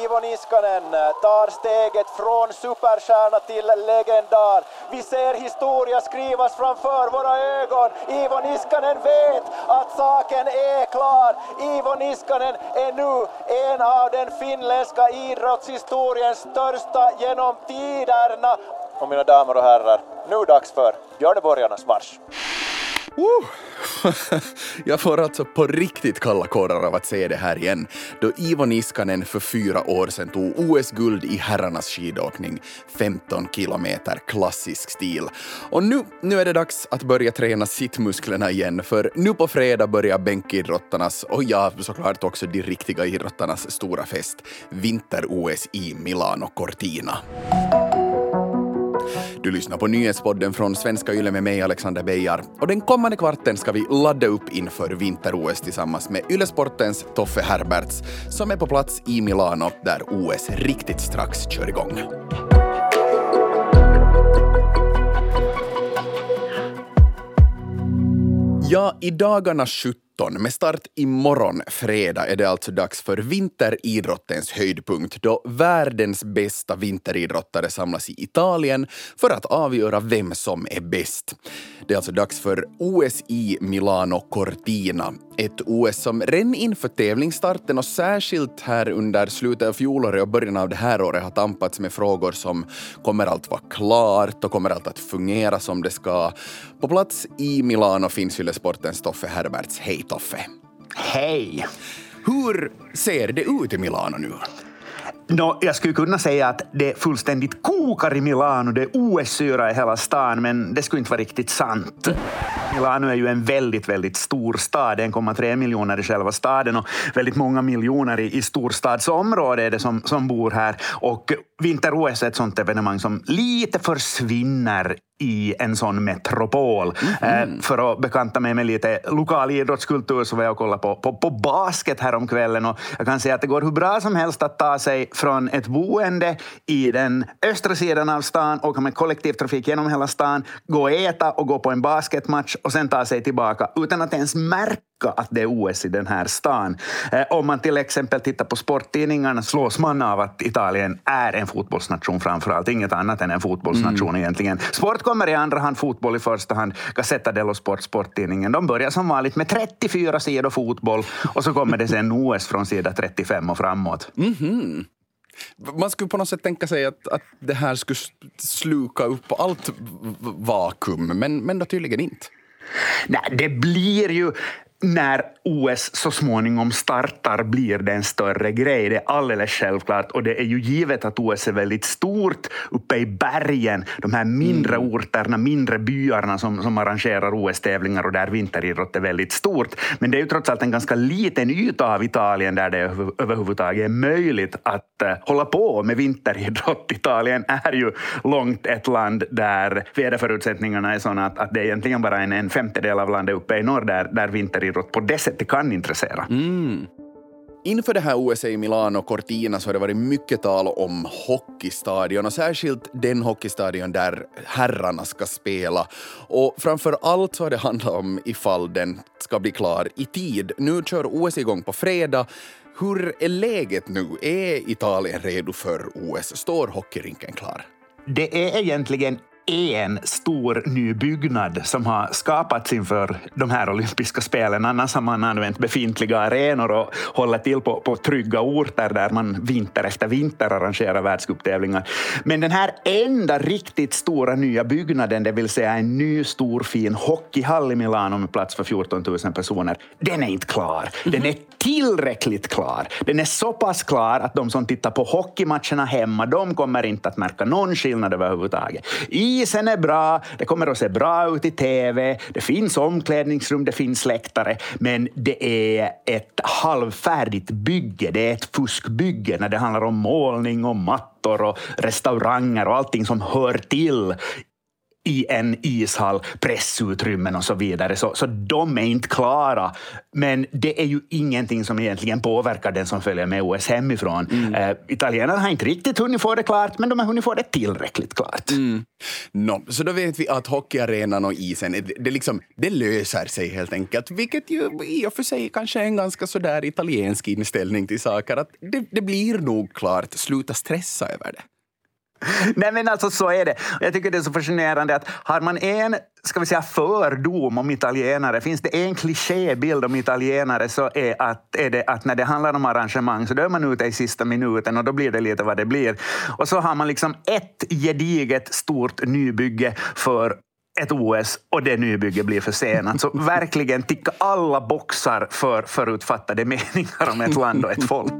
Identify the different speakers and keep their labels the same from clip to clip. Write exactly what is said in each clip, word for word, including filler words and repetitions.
Speaker 1: Ivo Niskanen tar steget från superstjärna till legendar. Vi ser historia skrivas framför våra ögon. Ivo Niskanen vet att saken är klar. Ivo Niskanen är nu en av den finländska idrottshistoriens största genom tiderna. Och mina damer och herrar, nu är dags för Björneborgarnas marsch.
Speaker 2: Uh. Jag får alltså på riktigt kalla kårar av att se det här igen, då Ivo Niskanen för fyra år sedan tog O S-guld i herrarnas skidåkning, femton kilometer klassisk stil. Och nu, nu är det dags att börja träna sittmusklerna igen, för nu på fredag börjar bänkidrottarnas och ja, såklart också de riktiga idrottarnas stora fest, vinter-O S i Milano Cortina. Du lyssnar på nyhetspodden från Svenska Yle med mig, Alexander Beijar. Och den kommande kvarten ska vi ladda upp inför vinter-O S tillsammans med Yle-sportens Toffe Herberts som är på plats i Milano där O S riktigt strax kör igång. Ja, i dagarna sjutton med start imorgon fredag är det alltså dags för vinteridrottens höjdpunkt då världens bästa vinteridrottare samlas i Italien för att avgöra vem som är bäst. Det är alltså dags för O S i Milano Cortina. Ett O S som redan inför tävlingsstarten och särskilt här under slutet av fjolåret och början av det här året har tampats med frågor som kommer allt vara klart och kommer allt att fungera som det ska. På plats i Milano finns Yle-sportens Toffe Herberts. Hej Toffe!
Speaker 3: Hej!
Speaker 2: Hur ser det ut i Milano nu?
Speaker 3: No, jag skulle kunna säga att det fullständigt kokar i Milano. Det är O S-syra i hela stan, men det skulle inte vara riktigt sant. Milano är ju en väldigt, väldigt stor stad. en komma tre miljoner i själva staden och väldigt många miljoner i, i storstadsområdet är det som, som bor här. Och vinter-O S är ett sånt evenemang som lite försvinner i en sån metropol. Mm-hmm. Eh, för att bekanta mig med lite lokal idrottskultur så var jag och kolla på, på, på basket här om kvällen och jag kan säga att det går hur bra som helst att ta sig från ett boende i den östra sidan av stan, åka med kollektivtrafik genom hela stan, gå och äta och gå på en basketmatch och sen ta sig tillbaka utan att ens märka att det är O S i den här stan. Eh, om man till exempel tittar på sporttidningarna slås man av att Italien är en fotbollsnation framförallt, inget annat än en fotbollsnation mm. egentligen. Sport kommer i andra hand, fotboll i första hand. Gazzetta dello Sport, sporttidningen. De börjar som vanligt med trettiofyra sidor fotboll och så kommer det sen O S från sida trettiofem och framåt.
Speaker 2: Mhm. Man skulle på något sätt tänka sig att, att det här skulle sluka upp allt vakuum, men, men då tydligen inte.
Speaker 3: Nej, det blir ju när O S så småningom startar blir det en större grej. Det är alldeles självklart. Och det är ju givet att O S är väldigt stort uppe i bergen. De här mindre mm. orterna, mindre byarna som, som arrangerar O S-tävlingar och där vinteridrott är väldigt stort. Men det är ju trots allt en ganska liten yta av Italien där det överhuvudtaget är möjligt att uh, hålla på med vinteridrott. Italien är ju långt ett land där väderförutsättningarna är sådana att, att det är egentligen bara en, en femtedel av landet uppe i norr där, där vinteridrott på det sättet kan intressera.
Speaker 2: Mm. Inför det här O S i Milano Cortina så har det varit mycket tal om hockeystadion och särskilt den hockeystadion där herrarna ska spela. Och framför allt så har det handlat om ifall den ska bli klar i tid. Nu kör O S igång på fredag. Hur är läget nu? Är Italien redo för O S? Står hockeyrinken klar?
Speaker 3: Det är egentligen en stor ny byggnad som har skapats inför de här olympiska spelen. Annars har man använt befintliga arenor och håller till på, på trygga orter där man vinter efter vinter arrangerar världscuptävlingar. Men den här enda riktigt stora nya byggnaden, det vill säga en ny stor fin hockeyhall i Milano med plats för fjorton tusen personer, den är inte klar. Den är tillräckligt klar. Den är så pass klar att de som tittar på hockeymatcherna hemma, de kommer inte att märka någon skillnad överhuvudtaget. Isen är bra, det kommer att se bra ut i tv, det finns omklädningsrum, det finns läktare, men det är ett halvfärdigt bygge, det är ett fuskbygge när det handlar om målning och mattor och restauranger och allting som hör till i en ishall, pressutrymmen och så vidare. Så, så de är inte klara. Men det är ju ingenting som egentligen påverkar den som följer med O S hemifrån. Mm. Eh, italienarna har inte riktigt hunnit få det klart, men de har hunnit få det tillräckligt klart.
Speaker 2: Mm. No, så då vet vi att hockeyarenan och isen, det, det, liksom, det löser sig helt enkelt. Vilket ju i och för sig kanske är en ganska sådär italiensk inställning till saker. Att det, det blir nog klart. Sluta stressa över det.
Speaker 3: Nej, men alltså så är det. Jag tycker det är så fascinerande att har man en, ska vi säga, fördom om italienare, finns det en klichébild om italienare, så är, att, är det att när det handlar om arrangemang så dör man ute i sista minuten och då blir det lite vad det blir. Och så har man liksom ett gediget stort nybygge för ett O S och det nybygge blir försenat. Så verkligen ticka alla boxar för förutfattade meningar om ett land och ett folk.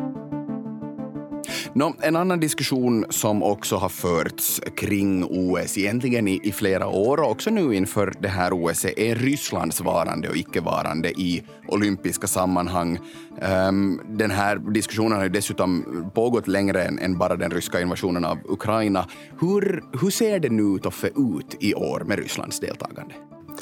Speaker 2: No, en annan diskussion som också har förts kring O S egentligen i, i flera år och också nu inför det här O S är Rysslands varande och icke-varande i olympiska sammanhang. Um, den här diskussionen har ju dessutom pågått längre än, än bara den ryska invasionen av Ukraina. Hur, hur ser det nu Toffe ut i år med Rysslands deltagande?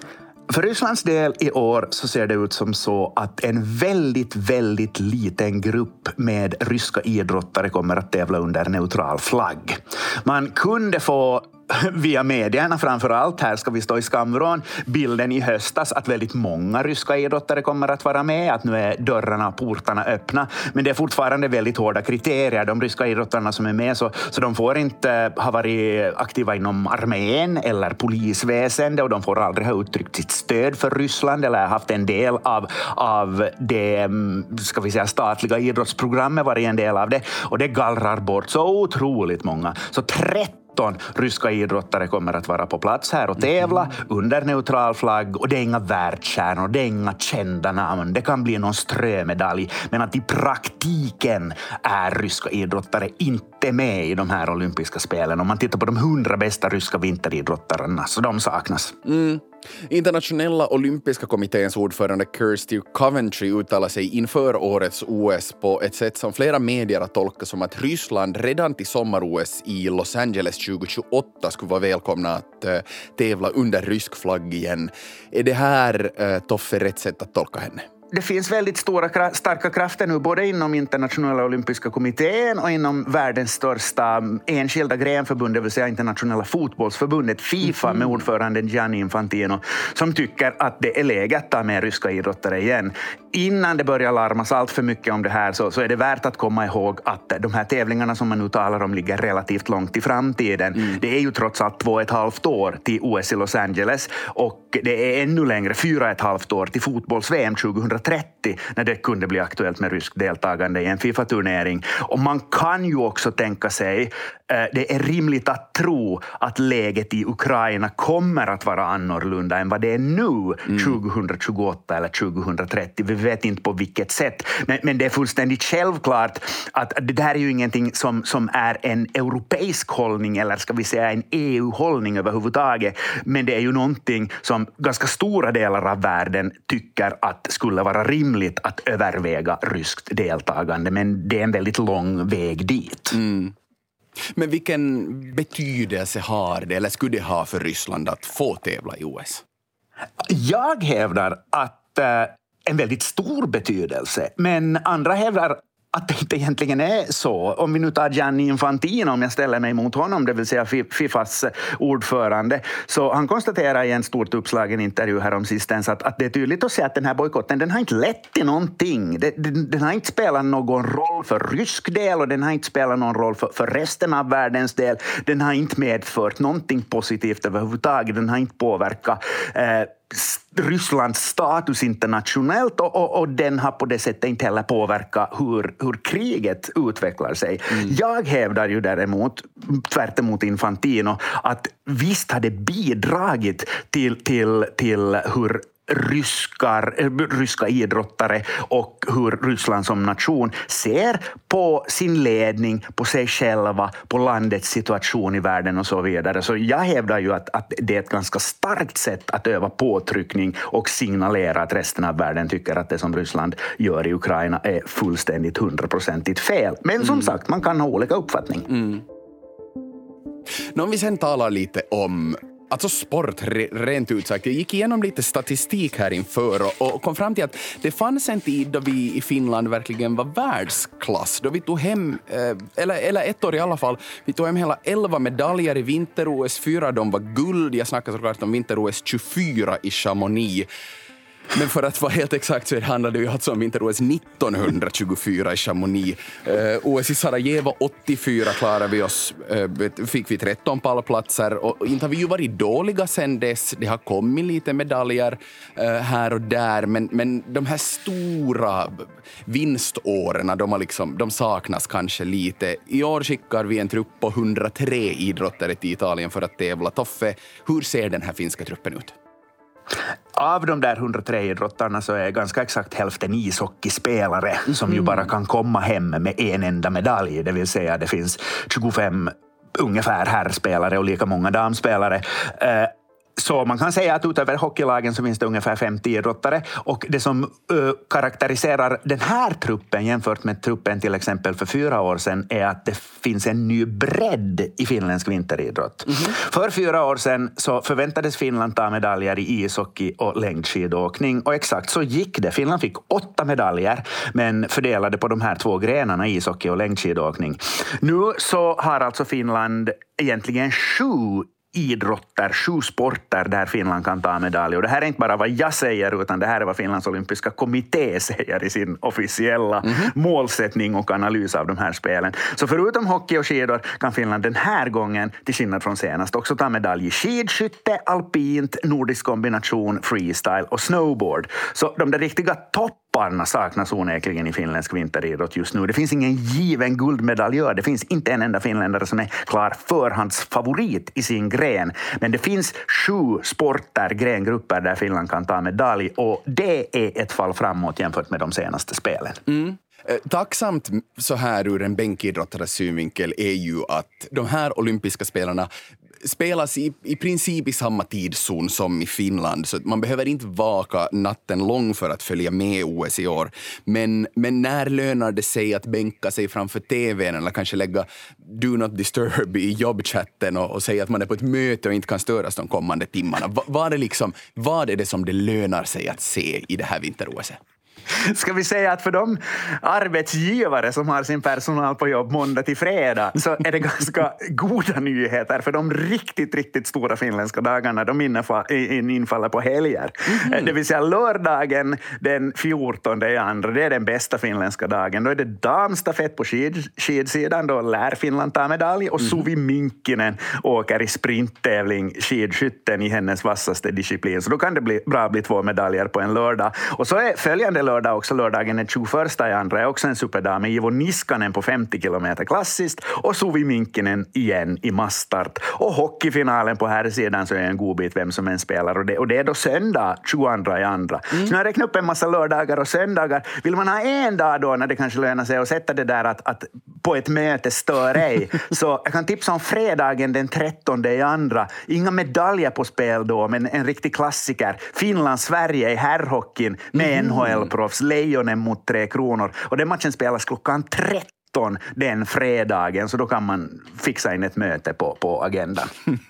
Speaker 3: För Rysslands del i år så ser det ut som så att en väldigt, väldigt liten grupp med ryska idrottare kommer att tävla under neutral flagg. Man kunde få via medierna framför allt, här ska vi stå i skamvrån, bilden i höstas att väldigt många ryska idrottare kommer att vara med, att nu är dörrarna och portarna öppna, men det är fortfarande väldigt hårda kriterier. De ryska idrottarna som är med, så, så de får inte ha varit aktiva inom armén eller polisväsende, och de får aldrig ha uttryckt sitt stöd för Ryssland eller haft en del av, av det, ska vi säga, statliga idrottsprogrammet, var en del av det, och det gallrar bort så otroligt många. Så trettio ryska idrottare kommer att vara på plats här och tävla mm. under neutral flagg, och det är inga världsstjärnor, det är inga kända namn, det kan bli någon strömedalj, men att i praktiken är ryska idrottare inte med i de här olympiska spelen. Om man tittar på de hundra bästa ryska vinteridrottarna, så de saknas.
Speaker 2: Mm. Internationella olympiska kommitténs ordförande Kirsty Coventry uttalar sig inför årets O S på ett sätt som flera medier har tolkat som att Ryssland redan till sommar-O S i Los Angeles tjugohundratjugoåtta skulle vara välkomna att uh, tävla under rysk flagg igen. Är det här uh, Toffe rätt sätt att tolka henne?
Speaker 3: Det finns väldigt stora, starka krafter nu både inom internationella olympiska kommittén och inom världens största enskilda grenförbund, det vill säga internationella fotbollsförbundet FIFA mm. med ordföranden Gianni Infantino, som tycker att det är läge att ta med ryska idrottare igen. Innan det börjar larmas allt för mycket om det här, så, så är det värt att komma ihåg att de här tävlingarna som man nu talar om ligger relativt långt i framtiden. Mm. Det är ju trots allt två och ett halvt år till O S i Los Angeles, och det är ännu längre, fyra och ett halvt år till fotbolls-V M tjugohundratrettio, när det kunde bli aktuellt med rysk deltagande i en FIFA-turnering. Och man kan ju också tänka sig, eh, det är rimligt att tro att läget i Ukraina kommer att vara annorlunda än vad det är nu mm. tjugohundratjugoåtta eller tjugohundratrettio. Vi vet inte på vilket sätt. Men, men det är fullständigt självklart att det där är ju ingenting som, som är en europeisk hållning, eller ska vi säga en E U-hållning överhuvudtaget. Men det är ju någonting som ganska stora delar av världen tycker att skulle vara rimligt att överväga ryskt deltagande, men det är en väldigt lång väg dit. Mm.
Speaker 2: Men vilken betydelse har det, eller skulle det ha för Ryssland att få tävla i O S?
Speaker 3: Jag hävdar att eh, en väldigt stor betydelse, men andra hävdar att det inte egentligen är så. Om vi nu tar Gianni Infantino, om jag ställer mig mot honom, det vill säga FIFAs ordförande, så han konstaterar i en stort uppslagen intervju här om sistens att, att det är tydligt att se att den här bojkotten, den har inte lett till någonting. Den, den, den har inte spelat någon roll för rysk del, och den har inte spelat någon roll för, för resten av världens del. Den har inte medfört någonting positivt överhuvudtaget. Den har inte påverkat eh, Rysslands status internationellt, och, och, och den har på det sättet inte heller påverkat hur, hur kriget utvecklar sig. Mm. Jag hävdar ju däremot, tvärt emot Infantino, att visst har det bidragit till, till, till hur ryskar, ryska idrottare och hur Ryssland som nation ser på sin ledning, på sig själva, på landets situation i världen och så vidare. Så jag hävdar ju att, att det är ett ganska starkt sätt att öva påtryckning och signalera att resten av världen tycker att det som Ryssland gör i Ukraina är fullständigt hundraprocentigt fel. Men som mm. sagt, man kan ha olika uppfattning. Mm.
Speaker 2: Om vi sen talar lite om Alltså sport, re, rent ut sagt. Jag gick igenom lite statistik här inför och, och kom fram till att det fanns en tid då vi i Finland verkligen var världsklass. Då vi tog hem, eh, eller, eller ett år i alla fall, vi tog hem hela elva medaljer i vinter-O S. Fyra av dem var guld. Jag snackar såklart om vinter-O S tjugofyra i Chamonix. Men för att vara helt exakt så handlade det ju alltså om vinter-O S nittonhundratjugofyra i Chamonix. Eh, O S i Sarajevo åttiofyra klarade vi oss, eh, fick vi tretton pallplatser och inte har vi ju varit dåliga sen dess. Det har kommit lite medaljer eh, här och där, men, men de här stora vinståren, de, har liksom, de saknas kanske lite. I år skickar vi en trupp på hundratre idrottare till Italien för att tävla. Toffe, hur ser den här finska truppen ut?
Speaker 3: Av de där hundratre idrottarna så är ganska exakt hälften ishockeyspelare mm. som ju bara kan komma hem med en enda medalj. Det vill säga det finns tjugofem ungefär herrspelare och lika många damspelare. Eh, Så man kan säga att utöver hockeylagen så finns det ungefär femtio idrottare och det som uh, karaktäriserar den här truppen jämfört med truppen till exempel för fyra år sedan är att det finns en ny bredd i finländsk vinteridrott. Mm-hmm. För fyra år sedan så förväntades Finland ta medaljer i ishockey och längdskidåkning och exakt så gick det. Finland fick åtta medaljer men fördelade på de här två grenarna ishockey och längdskidåkning. Nu så har alltså Finland egentligen sju idrotter, sju sporter där Finland kan ta medalj. Och det här är inte bara vad jag säger utan det här är vad Finlands olympiska kommitté säger i sin officiella mm-hmm. målsättning och analys av de här spelen. Så förutom hockey och skidor kan Finland den här gången, till skillnad från senast, också ta medalj i skidskytte, alpint, nordisk kombination, freestyle och snowboard. Så de där riktiga topparna saknas onekligen i finländsk vinteridrott just nu. Det finns ingen given guldmedaljör. Det finns inte en enda finländare som är klar förhandsfavorit i sin gren. Men det finns sju sporter, grengrupper där Finland kan ta medalj och det är ett fall framåt jämfört med de senaste spelen.
Speaker 2: Mm. Tacksamt så här ur en bänkidrottares synvinkel är ju att de här olympiska spelarna spelas i, i princip i samma tidszon som i Finland, så man behöver inte vaka natten lång för att följa med O S i år. Men, men när lönar det sig att bänka sig framför tvn eller kanske lägga do not disturb i jobbchatten och, och säga att man är på ett möte och inte kan störas de kommande timmarna? Va, vad, är liksom, vad är det som det lönar sig att se i det här vinter-O S?
Speaker 3: Ska vi säga att för de arbetsgivare som har sin personal på jobb måndag till fredag så är det ganska goda nyheter för de riktigt, riktigt stora finländska dagarna de infaller på helger. Mm-hmm. Det vill säga lördagen den fjortonde i andra, det är den bästa finländska dagen. Då är det damstafett på skid, skidsidan, då lär Finland ta medalj och mm-hmm. Suvi Minkkinen åker i sprinttävling skidskytten i hennes vassaste disciplin. Så då kan det bli bra bli två medaljer på en lördag. Och så är följande lördag också lördagen den tjugoförsta i andra är också en superdam med Ivo Niskanen på femtio kilometer klassiskt och Suvi Minkkinen igen i massstart. Och hockeyfinalen på här sidan så är en god bit vem som än spelar och det, och det är då söndag tjugoandra i andra. Mm. Så när jag räknar upp en massa lördagar och söndagar vill man ha en dag då när det kanske lönar sig att sätta det där att, att på ett möte stör ej. Så jag kan tipsa om fredagen den trettonde i andra. Inga medaljer på spel då men en riktig klassiker. Finland-Sverige i herrhockeyn med mm. N H L-proffs, Lejonen mot Tre Kronor. Och den matchen spelas klockan tretton den fredagen, så då kan man fixa in ett möte på, på agendan.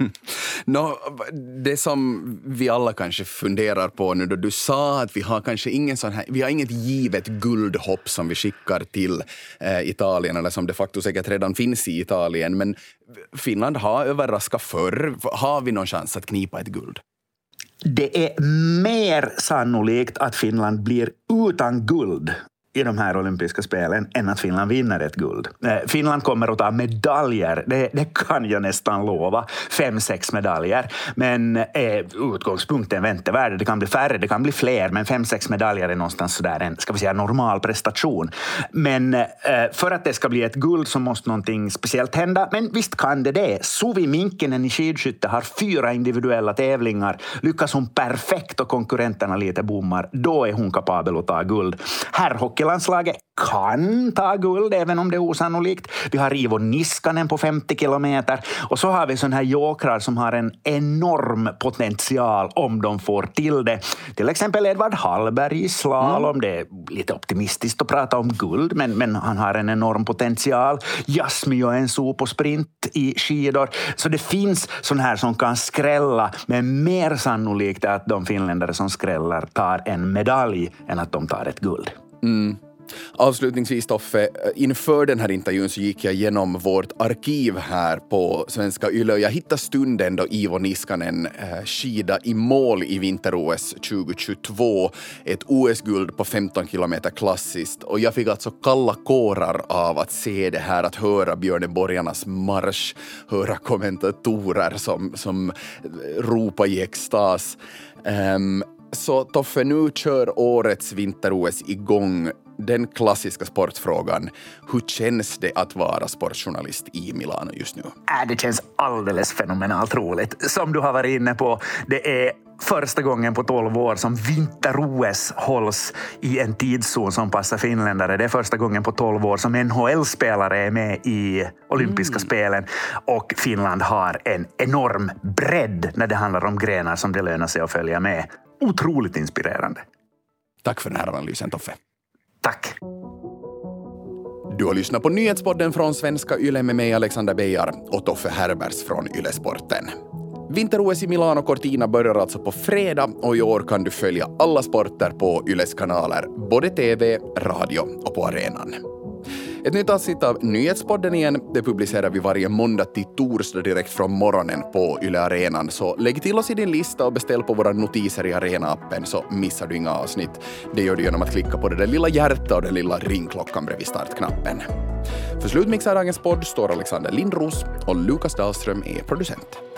Speaker 2: no, det som vi alla kanske funderar på nu då du sa att vi har kanske ingen sån här, vi har inget givet guldhopp som vi skickar till eh, Italien eller som de facto säkert redan finns i Italien, men Finland har överraskat förr. Har vi någon chans att knipa ett guld?
Speaker 3: Det är mer sannolikt att Finland blir utan guld i de här olympiska spelen än att Finland vinner ett guld. Finland kommer att ta medaljer, det, det kan jag nästan lova. Fem, sex medaljer. Men eh, utgångspunkten väntevärde, det kan bli färre, det kan bli fler, men fem, sex medaljer är någonstans sådär en, ska vi säga, normal prestation. Men eh, för att det ska bli ett guld så måste någonting speciellt hända, men visst kan det det. Suvi Minkkinen i skidskytte har fyra individuella tävlingar. Lyckas hon perfekt och konkurrenterna lite bommar, då är hon kapabel att ta guld. Herrhockey hockeylandslaget kan ta guld även om det är osannolikt. Vi har Iivo Niskanen på femtio kilometer och så har vi sån här jokrar som har en enorm potential om de får till det. Till exempel Edvard Hallberg i slalom. Mm. Det är lite optimistiskt att prata om guld men, men han har en enorm potential. Jasmi och Enso på sprint i skidor. Så det finns sån här som kan skrälla, men mer sannolikt är att de finländare som skrällar tar en medalj än att de tar ett guld.
Speaker 2: Mm. Avslutningsvis, Toffe, inför den här intervjun så gick jag igenom vårt arkiv här på Svenska Yle och jag hittade stunden då Iivo Niskanen eh, skida i mål i vinter-O S tjugohundratjugotvå, ett O S-guld på femton kilometer klassiskt, och jag fick alltså kalla kårar av att se det här, att höra Björneborgarnas marsch, höra kommentatorer som, som ropar i extas. Um, så Toffe, nu kör årets vinter-O S igång. Den klassiska sportfrågan, hur känns det att vara sportjournalist i Milano just nu?
Speaker 3: Äh, det känns alldeles fenomenalt roligt. Som du har varit inne på, det är första gången på tolv år som vinter-O S hålls i en tidszon som passar finländare. Det är första gången på tolv år som N H L-spelare är med i olympiska mm. spelen. Och Finland har en enorm bredd när det handlar om grenar som det lönar sig att följa med. Otroligt inspirerande.
Speaker 2: Tack för den här analysen, Toffe.
Speaker 3: Tack.
Speaker 2: Du har lyssnat på nyhetspodden från Svenska Yle med mig, Alexander Beijar, och Toffe Herbers från Yle Sporten. Vinter-O S i Milano Cortina börjar alltså på fredag och i år kan du följa alla sporter på Yles kanaler, både tv, radio och på arenan. Ett nytt avsnitt av Nyhetspodden igen, det publicerar vi varje måndag till torsdag direkt från morgonen på Yle Arenan. Så lägg till oss i din lista och beställ på våra notiser i Arena-appen så missar du inga avsnitt. Det gör du genom att klicka på det där lilla hjärta och den lilla ringklockan bredvid startknappen. För slutmixar dagens podd står Alexander Lindros och Lukas Dahlström är producent.